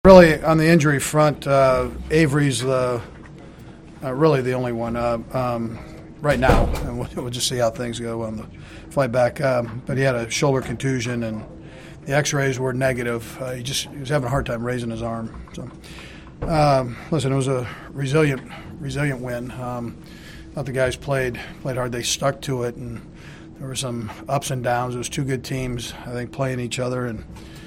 Really, on the injury front, Avery's really the only one right now, and we'll just see how things go on the flight back. But he had a shoulder contusion, and the X-rays were negative. He was having a hard time raising his arm. So, listen, it was a resilient win. Thought the guys played hard. They stuck to it, and there were some ups and downs. It was two good teams, I think, playing each other, and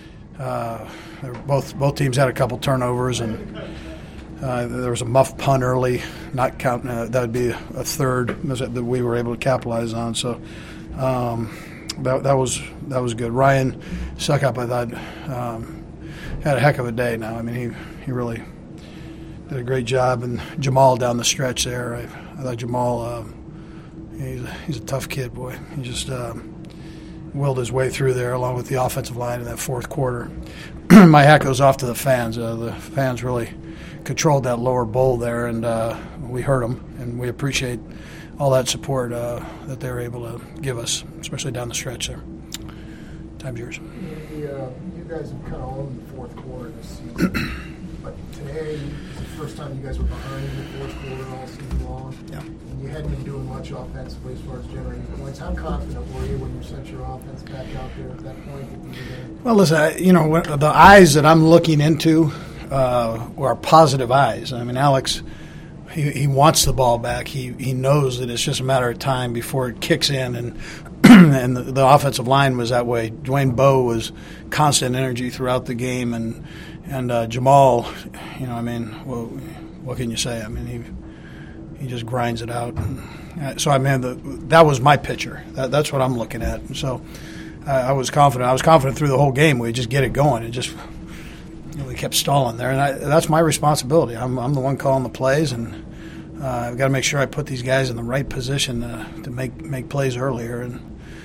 both teams had a couple turnovers, and there was a muff punt early, not counting. That would be a third that we were able to capitalize on. So that was good. Ryan Suckup, I thought, had a heck of a day. Now, I mean, he really did a great job, and Jamal down the stretch there. I thought Jamal, he's a tough kid, boy. He just willed his way through there along with the offensive line in that fourth quarter. My hat goes off to the fans. The fans really controlled that lower bowl there, and we heard them, and we appreciate all that support that they were able to give us, especially down the stretch there. Time's yours. You guys have kind of owned the fourth quarter this season, but today is the first time you guys were behind in the fourth quarter all season long. Yeah. You hadn't been doing much offensively as far as generating points. How confident were you when you sent your offense back out there at that point? Well, listen, the eyes that I'm looking into are positive eyes. I mean, Alex, he wants the ball back. He knows that it's just a matter of time before it kicks in, and and the offensive line was that way. Dwayne Bowe was constant energy throughout the game, and Jamal, well, what can you say? I mean, he just grinds it out. And so, I mean, that was my picture. That's what I'm looking at. And so I was confident. I was confident through the whole game. We'd just get it going. It just we kept stalling there. And that's my responsibility. I'm the one calling the plays, and I've got to make sure I put these guys in the right position to make plays earlier. And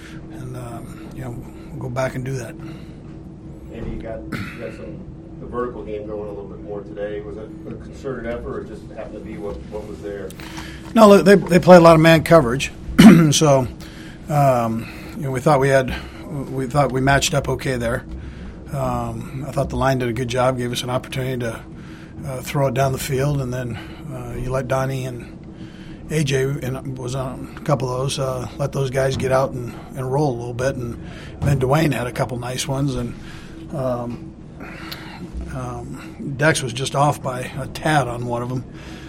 we'll go back and do that. Andy, you got the vertical game going a little bit more today. Was it a concerted effort, or just happened to be what was there? No, they play a lot of man coverage, so we thought we matched up okay there. I thought the line did a good job, gave us an opportunity to throw it down the field, and then you let Donnie and AJ was on a couple of those, let those guys get out and roll a little bit, and then Dwayne had a couple nice ones, and Dex was just off by a tad on one of them.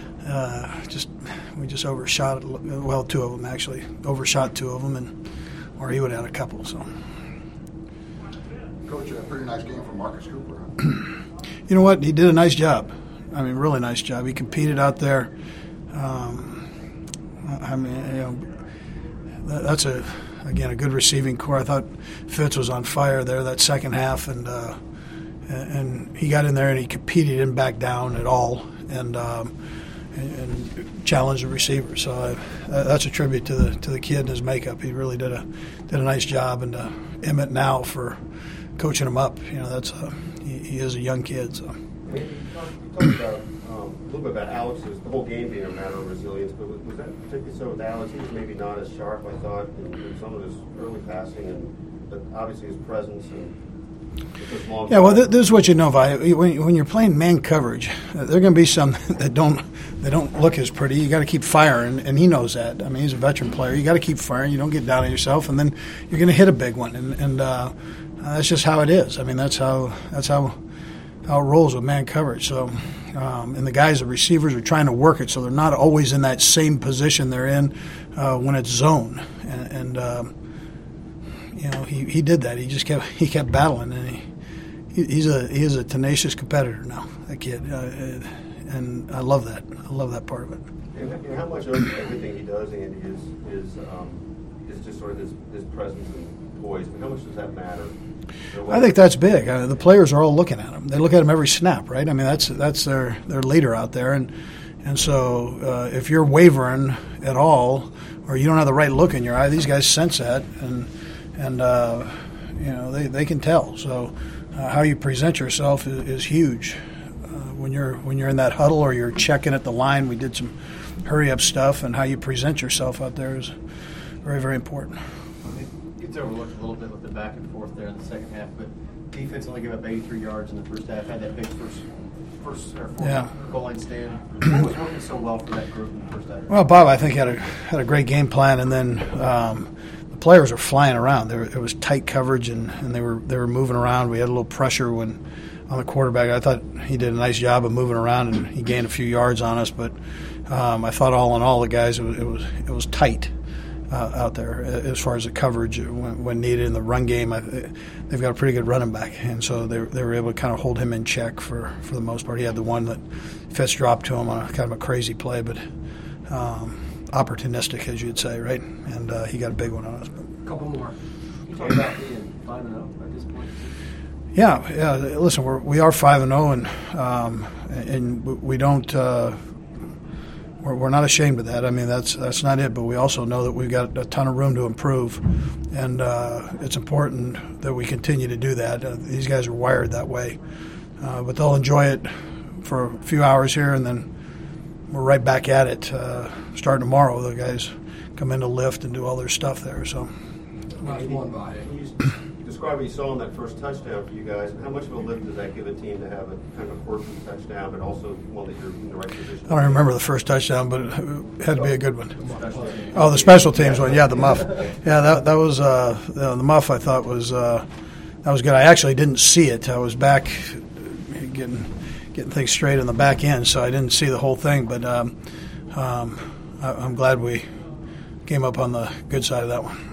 We just overshot it. Well, two of them actually overshot two of them, or he would have had a couple. So, Coach, a pretty nice game from Marcus Cooper. Huh? You know what? He did a nice job. I mean, really nice job. He competed out there. That's a good receiving core. I thought Fitz was on fire there that second half, and he got in there and he competed, didn't back down at all, and challenged the receiver. So that's a tribute to the kid and his makeup. He really did a nice job, and Emmett now for coaching him up. He is a young kid. So. You talked about a little bit about Alex's, the whole game being a matter of resilience, but was that particularly so with Alex? He was maybe not as sharp, I thought, in some of his early passing, but obviously his presence and his long. Yeah, well, this is what you know, Vi. When you're playing man coverage, there are going to be some that don't look as pretty. You got to keep firing, and he knows that. I mean, he's a veteran player. You got to keep firing. You don't get down on yourself, and then you're going to hit a big one, and that's just how it is. I mean, that's how it rolls with man coverage. So, and the guys, the receivers, are trying to work it, so they're not always in that same position they're in when it's zone. And he did that. He kept battling, and he is a tenacious competitor now. That kid, and I love that. I love that part of it. And how much of everything he does, Andy, is just sort of his presence and poise? But how much does that matter? I think that's big. The players are all looking at him. They look at him every snap, right? I mean, that's their leader out there, and so if you're wavering at all, or you don't have the right look in your eye, these guys sense that, and they can tell. So how you present yourself is huge. When you're in that huddle or you're checking at the line, we did some hurry up stuff, and how you present yourself out there is very, very important. It's overlooked a little bit with the back and forth there in the second half, but defense only gave up 83 yards in the first half. Had that big first or fourth Yeah. goal line stand. What was working so well for that group in the first half? Well, Bob, I think had a great game plan, and then the players were flying around. It was tight coverage, and they were moving around. We had a little pressure on the quarterback. I thought he did a nice job of moving around, and he gained a few yards on us. But I thought all in all, the guys it was tight out there as far as the coverage when needed in the run game. They've got a pretty good running back, and so they were able to kind of hold him in check for the most part. He had the one that Fitz dropped to him on a kind of a crazy play, but opportunistic, as you'd say, right? And he got a big one on us. A couple more. Can you talk about being 5-0 at this point? Yeah. Listen, we are 5-0, and we don't. We're not ashamed of that. I mean, that's not it. But we also know that we've got a ton of room to improve, and it's important that we continue to do that. These guys are wired that way, but they'll enjoy it for a few hours here, and then we're right back at it starting tomorrow. The guys come in to lift and do all their stuff there. So, Last one by. Can you describe what you saw in that first touchdown for you guys, and how much of a lift does that give a team to have a kind of a quirky touchdown, but also one that you're in the right position? I don't remember the first touchdown, but it had to be a good one. Oh, the special teams one, yeah, the muff. Yeah, that was the muff. I thought was that was good. I actually didn't see it. I was back getting things straight in the back end, so I didn't see the whole thing. But I'm glad we came up on the good side of that one.